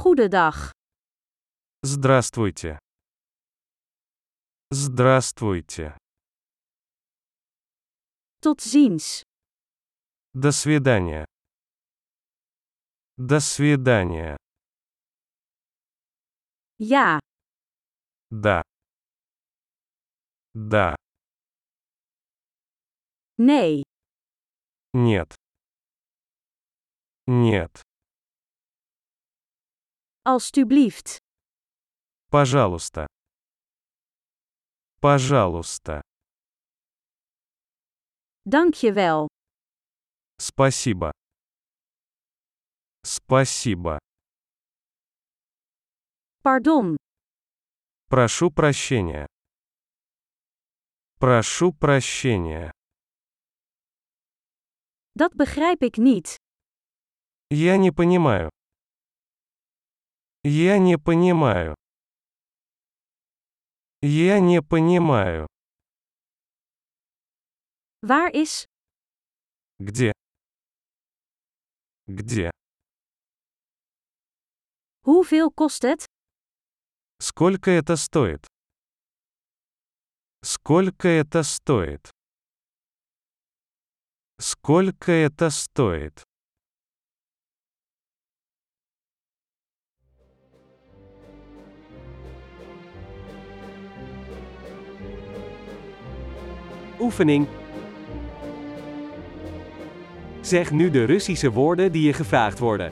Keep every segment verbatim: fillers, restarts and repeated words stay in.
Goedendag. Здравствуйте. Здравствуйте. Tot ziens. До свидания. До свидания. Ja. Да. Да. Nee. Нет. Нет. Alstublieft. Пожалуйста. Пожалуйста. Dank je wel. Спасибо. Спасибо. Pardon. Прошу прощения. Прошу прощения. Dat begrijp ik niet. Я не понимаю. Я не понимаю. Я не понимаю. Waar is? Где? Где? Hoeveel kost het? Сколько это стоит? Сколько это стоит? Сколько это стоит? Oefening. Zeg nu de Russische woorden die je gevraagd worden.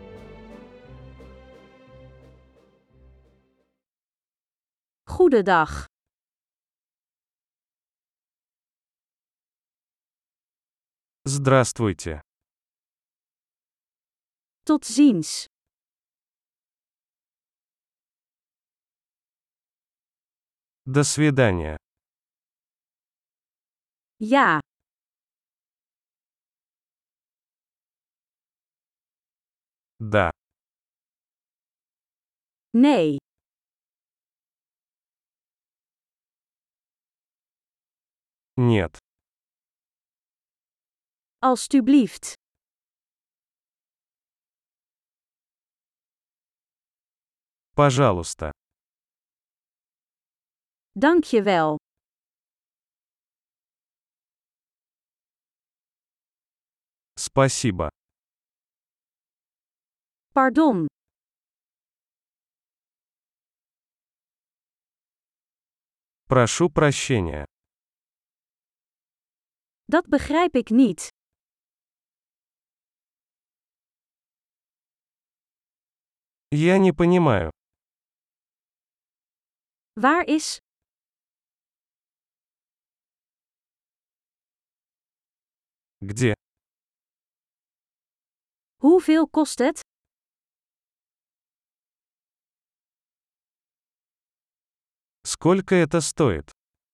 Goedendag. Здравствуйте. Tot ziens. До свидания. Ja. Да. Nee. Нет. Alstublieft. Пожалуйста. Dank je wel. Спасибо. Pardon. Прошу прощения. Dat begrijp ik niet. Я не понимаю. Waar is? Где? Hoeveel kost het? Сколько это стоит?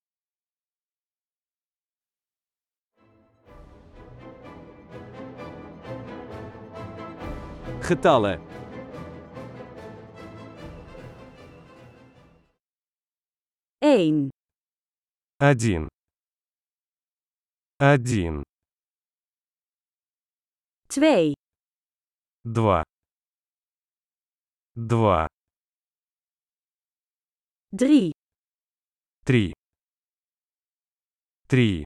Getallen. één. Один. Один. twee. Два. Два. drie. Три. Три.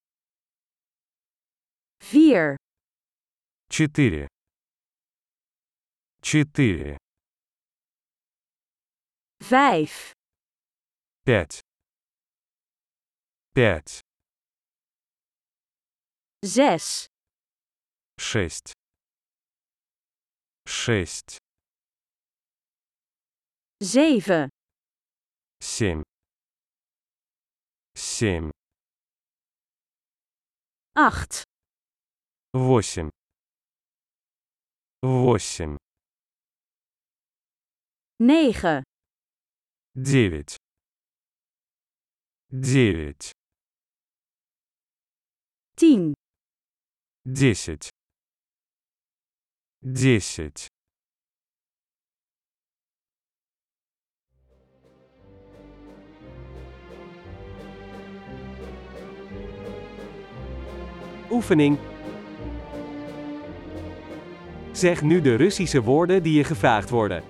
vier. Четыре. Четыре. vijf. Пять. Пять. zes. Шесть. Шесть. zeven. Семь. Семь. acht. Восемь. Восемь. negen. Девять. Девять. tien. Десять. Десять. Oefening. Zeg nu de Russische woorden die je gevraagd worden.